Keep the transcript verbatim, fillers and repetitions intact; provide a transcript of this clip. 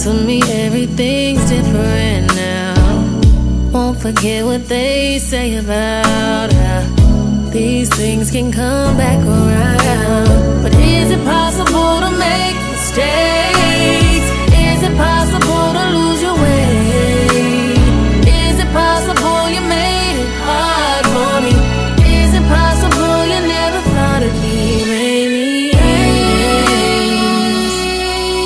to me everything's different now. Won't forget what they say about how these things can come back around. But is it possible to make mistakes?